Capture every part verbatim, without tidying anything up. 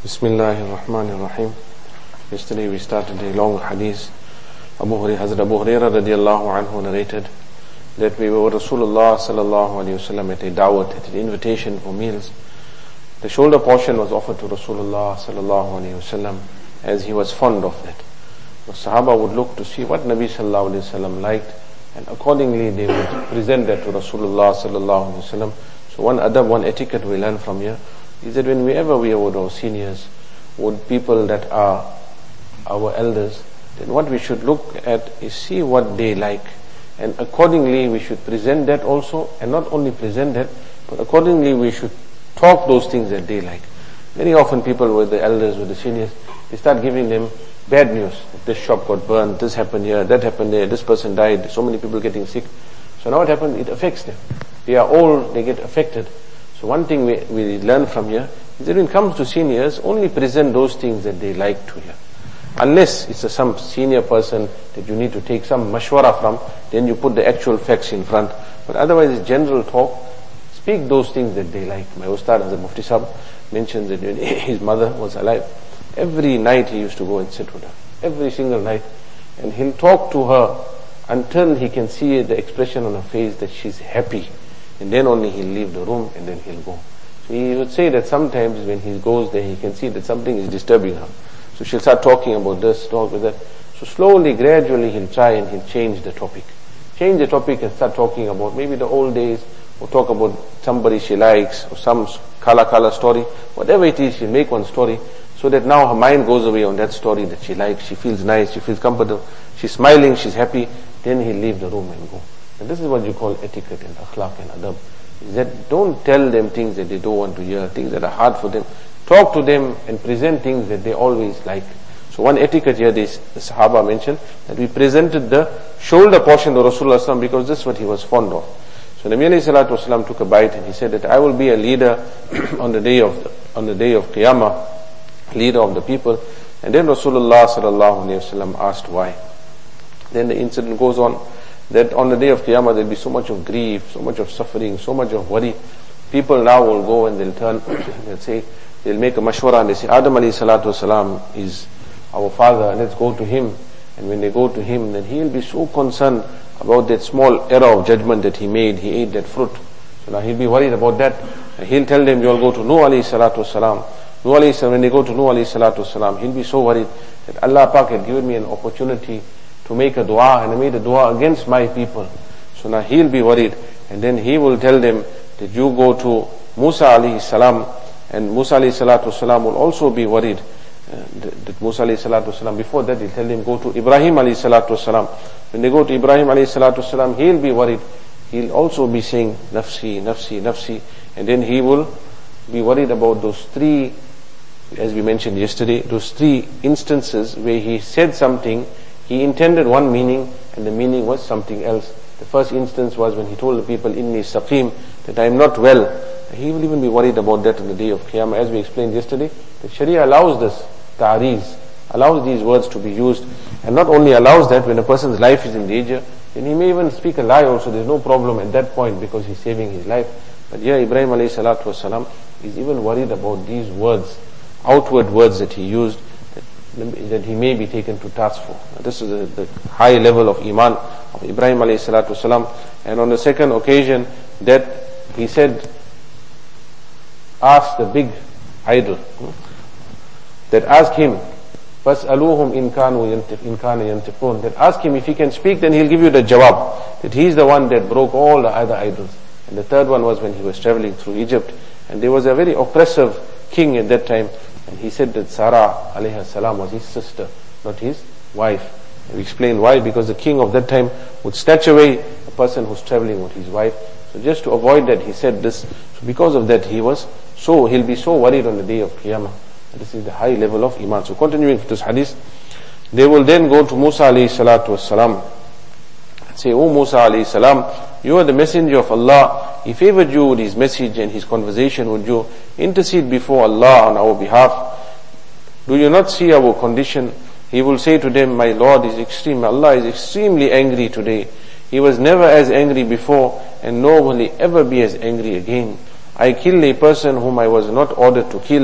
Bismillahir Rahmanir Rahim. Yesterday we started a long hadith. Abu Hurairah, Hazrat Abu Hurairah radiallahu anhu narrated that we were with Rasulullah sallallahu alayhi wasallam at a da'wat, at an invitation for meals. The shoulder portion was offered to Rasulullah sallallahu alayhi wasallam as he was fond of that. The Sahaba would look to see what Nabi sallallahu alayhi wasallam liked, and accordingly they would present that to Rasulullah sallallahu alayhi wasallam. So one adab, one etiquette we learn from here is that whenever we are with our seniors, with people that are our elders, then what we should look at is see what they like, and accordingly we should present that also, and not only present that, but accordingly we should talk those things that they like. Very often people with the elders, with the seniors, they start giving them bad news. This shop got burned, this happened here, that happened there, this person died, so many people getting sick. So now what happens? It affects them. They are old, they get affected. So one thing we, we learn from here is that when it comes to seniors, only present those things that they like to hear. Unless it's a, some senior person that you need to take some mashwara from, then you put the actual facts in front. But otherwise it's general talk. Speak those things that they like. My Ustad Hazrat Mufti Sahib mentions that when his mother was alive, every night he used to go and sit with her. Every single night. And he'll talk to her until he can see the expression on her face that she's happy. And then only he'll leave the room and then he'll go. So he would say that sometimes when he goes there, he can see that something is disturbing her. So she'll start talking about this, talk with that. So slowly, gradually he'll try and he'll change the topic. Change the topic and start talking about maybe the old days, or talk about somebody she likes, or some kala kala story. Whatever it is, she'll make one story, so that now her mind goes away on that story that she likes, she feels nice, she feels comfortable, she's smiling, she's happy. Then he'll leave the room and go. And this is what you call etiquette and akhlaq and adab. Is that don't tell them things that they don't want to hear, things that are hard for them. Talk to them and present things that they always like. So one etiquette here, this, the Sahaba mentioned, that we presented the shoulder portion to Rasulullah because this is what he was fond of. So Nabi alayhi salatu wasalam took a bite and he said that I will be a leader on the day of the, on the day of Qiyamah, leader of the people. And then Rasulullah sallallahu alayhi wasallam asked why. Then the incident goes on that on the day of Qiyamah there will be so much of grief, so much of suffering, so much of worry. People now will go and they'll turn, they'll say, they'll make a mashwara and they say, Adam alayhi salatu wasalam is our father, let's go to him. And when they go to him, then he'll be so concerned about that small error of judgment that he made. He ate that fruit. So now he'll be worried about that. And he'll tell them, you'll go to Nuh alayhi salatu wasalam. Nuh alayhi salam, when they go to Nuh alayhi salatu wasalam, he'll be so worried that Allah Pak had given me an opportunity to make a dua, and I made a dua against my people. So now he'll be worried. And then he will tell them that you go to Musa alayhi salam, and Musa alayhi salatu wasalam will also be worried. Uh, that, that Musa alayhi salatu wasalam, before that he'll tell them go to Ibrahim alayhi salatu wasalam. When they go to Ibrahim alayhi salatu wasalam, he'll be worried. He'll also be saying nafsi, nafsi, nafsi. And then he will be worried about those three, as we mentioned yesterday, those three instances where he said something, he intended one meaning and the meaning was something else. The first instance was when he told the people, Inni saqim, that I am not well. He will even be worried about that on the day of Qiyamah. As we explained yesterday, the Sharia allows this, ta'ariz, allows these words to be used. And not only allows that, when a person's life is in danger, then he may even speak a lie also. There's no problem at that point because he's saving his life. But here Ibrahim alayhi salatu wasalam is even worried about these words, outward words that he used, that, that he may be taken to task for. Now, this is the, the high level of iman of Ibrahim alayhi salatu wasalam. And on the second occasion that he said, ask the big idol, that ask him, فَاسْأَلُوهُمْ إِنْ كَانُوا يَنْتِقُونَ, that ask him if he can speak, then he'll give you the jawab, that he's the one that broke all the other idols. And the third one was when he was traveling through Egypt, and there was a very oppressive king at that time, and he said that Sarah alayhi salam was his sister, not his wife. And we explained why, because the king of that time would snatch away a person who's traveling with his wife. So just to avoid that, he said this. So because of that, he was so, he'll be so worried on the day of Qiyamah. This is the high level of iman. So continuing with this hadith, they will then go to Musa alayhi salatu wassalam and say, O Musa alayhi salam, you are the messenger of Allah. He favored you with his message and his conversation with you. Intercede before Allah on our behalf. Do you not see our condition? He will say to them, my Lord is extreme. Allah is extremely angry today. He was never as angry before, and nor will he ever be as angry again. I killed a person whom I was not ordered to kill.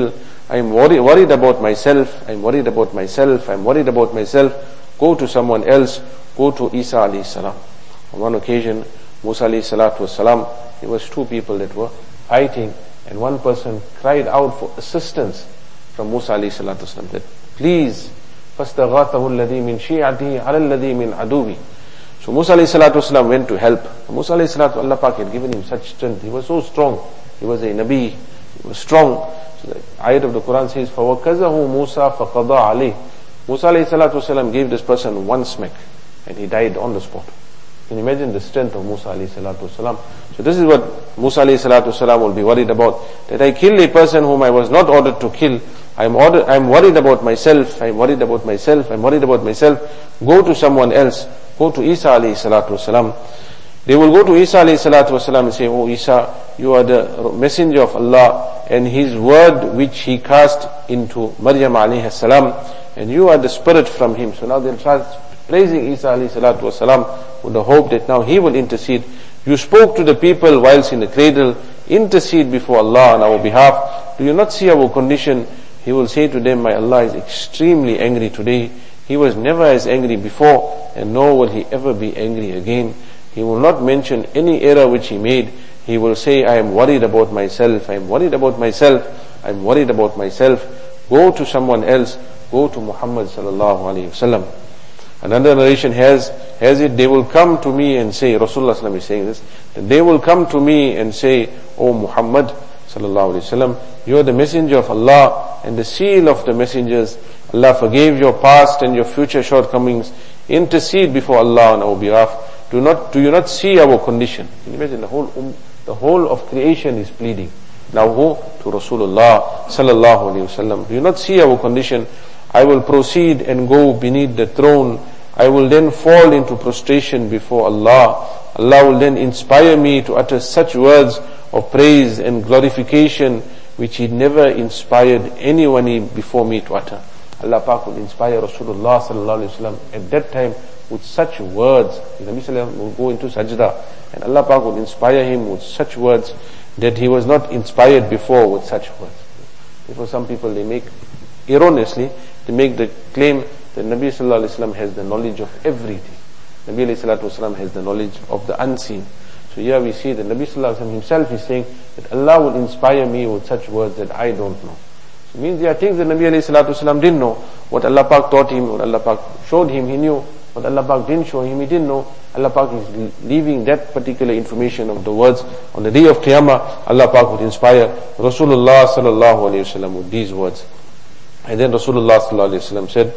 I'm worried, worried about myself, I'm worried about myself, I'm worried about myself, go to someone else, go to Isa alayhi salam. On one occasion, Musa alayhi salatu wasalam, there was two people that were fighting, and one person cried out for assistance from Musa alayhi salatu wasalam, that please, فَاسْتَغَاثَهُ الَّذِي مِنْ شِيعَتِهِ عَلَى الَّذِي مِنْ عَدُوِّهِ. So Musa alayhi salatu wasalam went to help. Musa alayhi salatu, Allah Pak had given him such strength. He was so strong. He was a Nabi. He was strong. So the ayat of the Quran says, فَوَكَزَهُ مُوسَى فَقَضَى عَلَيْهِ. Musa alayhi salatu wasalam gave this person one smack, and he died on the spot. Can you imagine the strength of Musa alayhi salatu wasalam? So this is what Musa alayhi salatu wasalam will be worried about. That I kill a person whom I was not ordered to kill. I'm ordered, I'm worried about myself. I'm worried about myself. I'm worried about myself. Go to someone else. Go to Isa alayhi salatu wasalam. They will go to Isa alayhi salatu wasalam and say, oh Isa, you are the messenger of Allah, and his word which he cast into Maryam alayhi salam, and you are the spirit from him. So now they'll start praising Isa alayhi salatu wasalam with the hope that now he will intercede. You spoke to the people whilst in the cradle, intercede before Allah on our behalf. Do you not see our condition? He will say to them, my Allah is extremely angry today. He was never as angry before, and nor will he ever be angry again. He will not mention any error which he made. He will say, I am worried about myself, I am worried about myself, I am worried about myself. Go to someone else, go to Muhammad sallallahu alayhi wasallam. Another narration has, has it, they will come to me and say, Rasulullah sallallahu is saying this, that they will come to me and say, O Muhammad sallallahu alayhi wasallam, you are the messenger of Allah and the seal of the messengers. Allah forgave your past and your future shortcomings. Intercede before Allah on our behalf. Do not, do you not see our condition? Can you imagine the whole, um, the whole of creation is pleading. Now go to Rasulullah sallallahu alayhi wasallam. Do you not see our condition? I will proceed and go beneath the throne. I will then fall into prostration before Allah. Allah will then inspire me to utter such words of praise and glorification which He never inspired anyone before me to utter. Allah Pak will inspire Rasulullah sallallahu alayhi wasallam at that time with such words. The Nabi sallallahu alayhi wasallam will go into sajda, and Allah Pak will inspire him with such words that he was not inspired before with such words. Therefore some people, they make, erroneously, they make the claim that Nabi sallallahu alayhi wasallam has the knowledge of everything. Nabi sallallahu alayhi wasallam has the knowledge of the unseen. So here we see that Nabi sallallahu alayhi wasallam himself is saying that Allah will inspire me with such words that I don't know. So it means there are things that Nabi sallallahu alayhi wasallam didn't know. What Allah Pak taught him, what Allah Pak showed him, he knew. What Allah Pak didn't show him, he didn't know. Allah Pak is leaving that particular information of the words. On the day of Qiyamah, Allah Pak would inspire Rasulullah sallallahu alayhi wasallam with these words. And then Rasulullah sallallahu alayhi wasallam said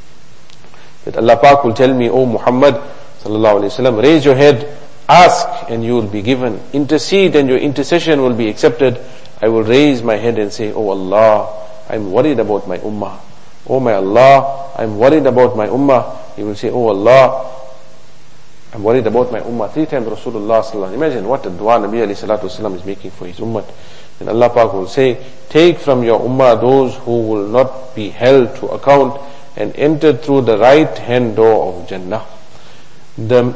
that Allah Pak will tell me, O Muhammad sallallahu alayhi wasallam, raise your head, ask and you will be given. Intercede and your intercession will be accepted. I will raise my head and say, O Allah, I am worried about my ummah. O my Allah, I am worried about my ummah. He will say, Oh Allah, I'm worried about my ummah. Three times Rasulullah sallallahu. Imagine what a dua Nabi alayhi salatu wasalam is making for his ummah. And Allah Pak will say, take from your ummah those who will not be held to account and enter through the right hand door of Jannah. The,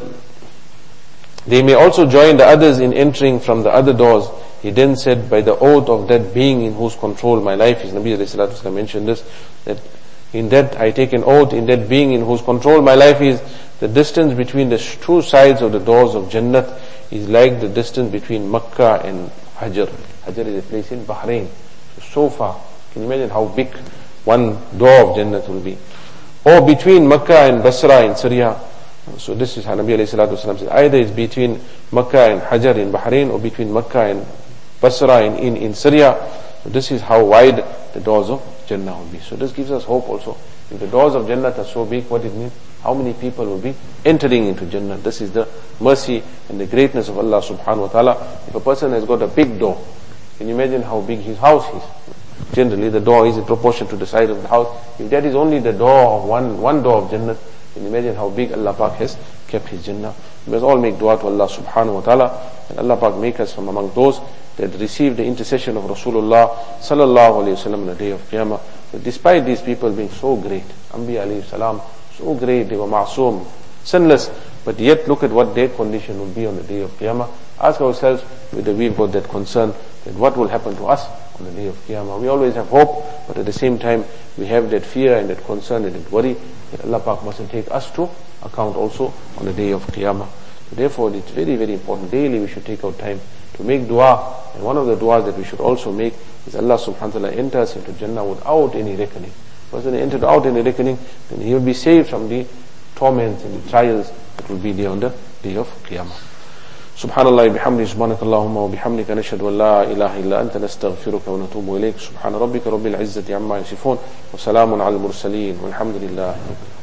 they may also join the others in entering from the other doors. He then said, by the oath of that being in whose control my life is, Nabi alayhi salatu wasalam mentioned this, that in that I take an oath, in that being in whose control my life is, the distance between the two sides of the doors of Jannat is like the distance between Makkah and Hajar. Hajar is a place in Bahrain. So, so far. Can you imagine how big one door of Jannat will be? Or between Makkah and Basra in Syria. So this is how Nabi alayhi salatu wasalam said. Either it's between Makkah and Hajar in Bahrain, or between Makkah and Basra in, in, in Syria. So this is how wide the doors of Jannah will be. So this gives us hope also. If the doors of Jannah are so big, what it means? How many people will be entering into Jannah? This is the mercy and the greatness of Allah subhanahu wa ta'ala. If a person has got a big door, can you imagine how big his house is? Generally the door is in proportion to the size of the house. If that is only the door of one, one door of Jannah, can you imagine how big Allah Pak has kept his Jannah? We must all make dua to Allah subhanahu wa ta'ala, and Allah Pak make us from among those that receive the intercession of Rasulullah sallallahu alayhi wa sallam on the day of Qiyamah. But despite these people being so great, Anbiya alayhi salam, so great, they were ma'soom, sinless, but yet look at what their condition will be on the day of Qiyamah. Ask ourselves whether we've got that concern, that what will happen to us on the day of Qiyamah. We always have hope but at the same time we have that fear and that concern and that worry that Allah Pak mustn't take us to account also on the day of Qiyamah. So therefore it's very, very important. Daily we should take out time to make dua, and one of the duas that we should also make is Allah subhanahu wa ta'ala enters into Jannah without any reckoning. Because when he entered without any reckoning, then he will be saved from the torments and the trials that will be there on the day of Qiyamah. Subhanallah bihamdi subhanakallahumma wa bihamdika nashhadu an la ilaha illa anta nastaghfiruka wa natubu ilayk. Subhana rabbika rabbil izzati amma yasifun wa salamun ala al mursaleen walhamdulillahi.